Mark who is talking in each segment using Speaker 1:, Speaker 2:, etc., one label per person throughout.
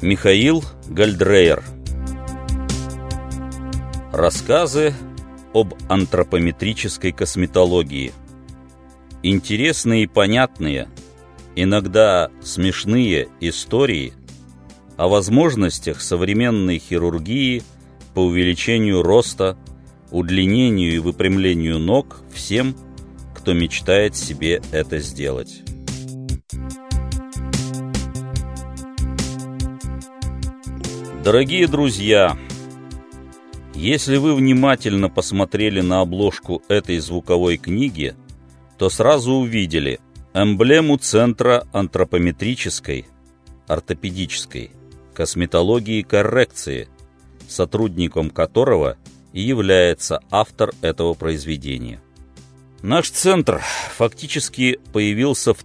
Speaker 1: Михаил Гальдрейер. Рассказы об антропометрической косметологии. Интересные и понятные, иногда смешные истории о возможностях современной хирургии по увеличению роста, удлинению и выпрямлению ног всем, кто мечтает себе это сделать. Дорогие друзья, если вы внимательно посмотрели на обложку этой звуковой книги, то сразу увидели эмблему Центра антропометрической, ортопедической косметологии и коррекции, сотрудником которого и является автор этого произведения. Наш центр фактически появился в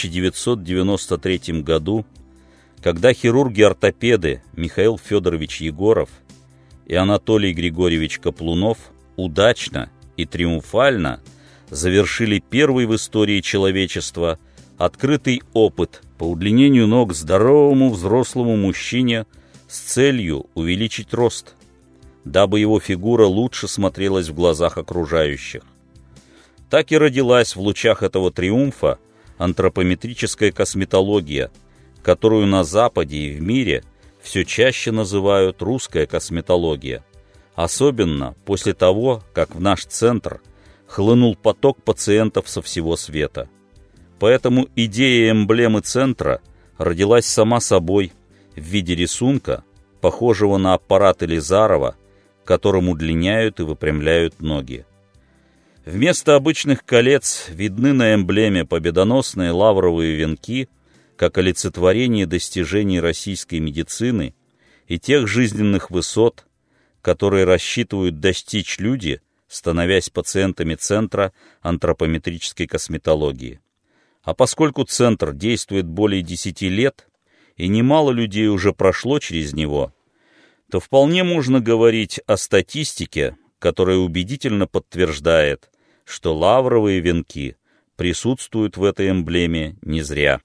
Speaker 1: 1993 году, когда хирурги-ортопеды Михаил Федорович Егоров и Анатолий Григорьевич Каплунов удачно и триумфально завершили первый в истории человечества открытый опыт по удлинению ног здоровому взрослому мужчине с целью увеличить рост, дабы его фигура лучше смотрелась в глазах окружающих. Так и родилась в лучах этого триумфа антропометрическая косметология, которую на Западе и в мире все чаще называют русская косметология, особенно после того, как в наш центр хлынул поток пациентов со всего света. Поэтому идея эмблемы центра родилась сама собой в виде рисунка, похожего на аппарат Елизарова, которым удлиняют и выпрямляют ноги. Вместо обычных колец видны на эмблеме победоносные лавровые венки, как олицетворение достижений российской медицины и тех жизненных высот, которые рассчитывают достичь люди, становясь пациентами Центра антропометрической косметологии. А поскольку Центр действует более 10 лет, и немало людей уже прошло через него, то вполне можно говорить о статистике, которая убедительно подтверждает, что лавровые венки присутствуют в этой эмблеме не зря.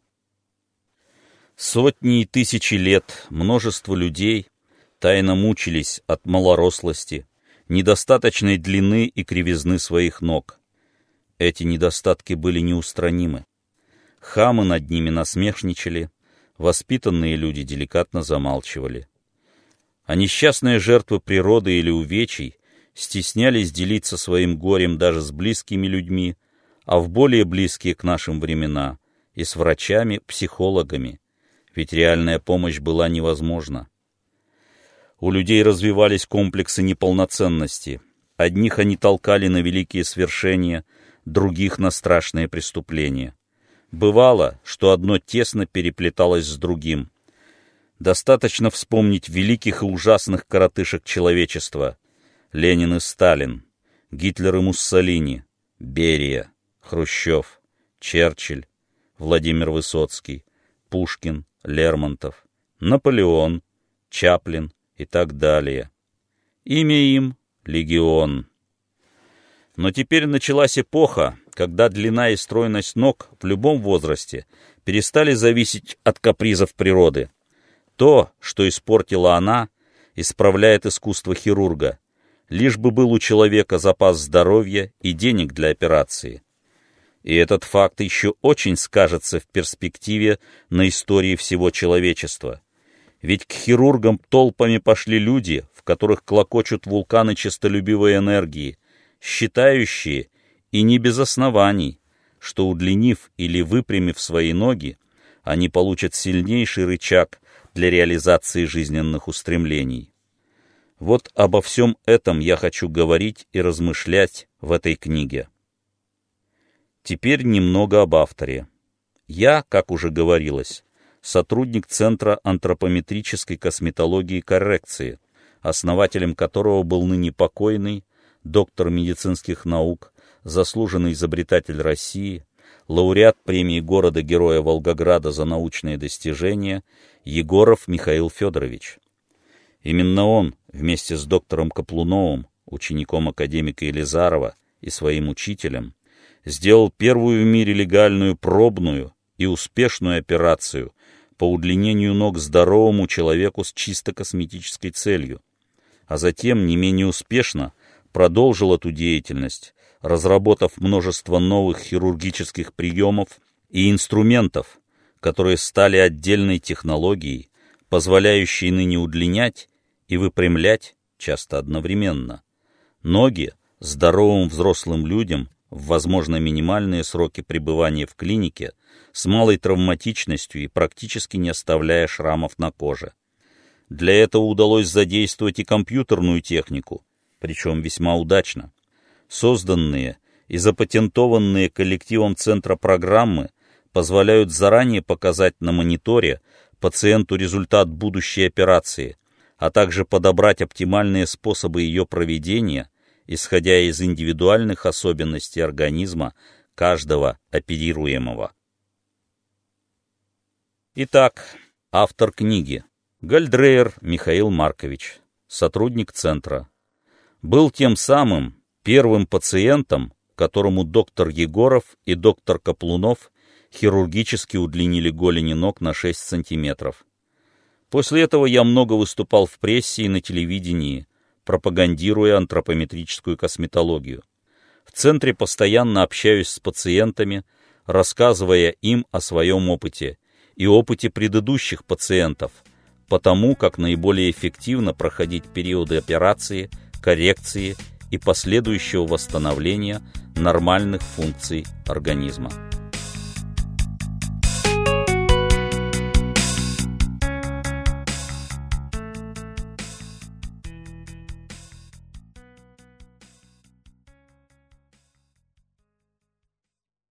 Speaker 1: Сотни и тысячи лет множество людей тайно мучились от малорослости, недостаточной длины и кривизны своих ног. Эти недостатки были неустранимы. Хамы над ними насмешничали, воспитанные люди деликатно замалчивали. А несчастные жертвы природы или увечий стеснялись делиться своим горем даже с близкими людьми, а в более близкие к нашим времена и с врачами, психологами, ведь реальная помощь была невозможна. У людей развивались комплексы неполноценности. Одних они толкали на великие свершения, других — на страшные преступления. Бывало, что одно тесно переплеталось с другим. Достаточно вспомнить великих и ужасных коротышек человечества: Ленин и Сталин, Гитлер и Муссолини, Берия, Хрущев, Черчилль, Владимир Высоцкий, Пушкин, Лермонтов, Наполеон, Чаплин и так далее. Имя им — легион. Но теперь началась эпоха, когда длина и стройность ног в любом возрасте перестали зависеть от капризов природы. То, что испортила она, исправляет искусство хирурга, лишь бы был у человека запас здоровья и денег для операции. И этот факт еще очень скажется в перспективе на истории всего человечества. Ведь к хирургам толпами пошли люди, в которых клокочут вулканы честолюбивой энергии, считающие, и не без оснований, что, удлинив или выпрямив свои ноги, они получат сильнейший рычаг для реализации жизненных устремлений. Вот обо всем этом я хочу говорить и размышлять в этой книге. Теперь немного об авторе. Я, как уже говорилось, сотрудник Центра антропометрической косметологии и коррекции, основателем которого был ныне покойный доктор медицинских наук, заслуженный изобретатель России, лауреат премии города-героя Волгограда за научные достижения Егоров Михаил Федорович. Именно он, вместе с доктором Каплуновым, учеником академика Елизарова и своим учителем, сделал первую в мире легальную пробную и успешную операцию по удлинению ног здоровому человеку с чисто косметической целью, а затем не менее успешно продолжил эту деятельность, разработав множество новых хирургических приемов и инструментов, которые стали отдельной технологией, позволяющей ныне удлинять и выпрямлять, часто одновременно, ноги здоровым взрослым людям в, возможно, минимальные сроки пребывания в клинике с малой травматичностью и практически не оставляя шрамов на коже. Для этого удалось задействовать и компьютерную технику, причем весьма удачно. Созданные и запатентованные коллективом Центра программы позволяют заранее показать на мониторе пациенту результат будущей операции, а также подобрать оптимальные способы ее проведения, исходя из индивидуальных особенностей организма каждого оперируемого. Итак, автор книги Гальдреер Михаил Маркович, сотрудник Центра, был тем самым первым пациентом, которому доктор Егоров и доктор Каплунов хирургически удлинили голени ног на 6 сантиметров. После этого я много выступал в прессе и на телевидении, пропагандируя антропометрическую косметологию. В Центре постоянно общаюсь с пациентами, рассказывая им о своем опыте и опыте предыдущих пациентов, потому как наиболее эффективно проходить периоды операции, коррекции и последующего восстановления нормальных функций организма.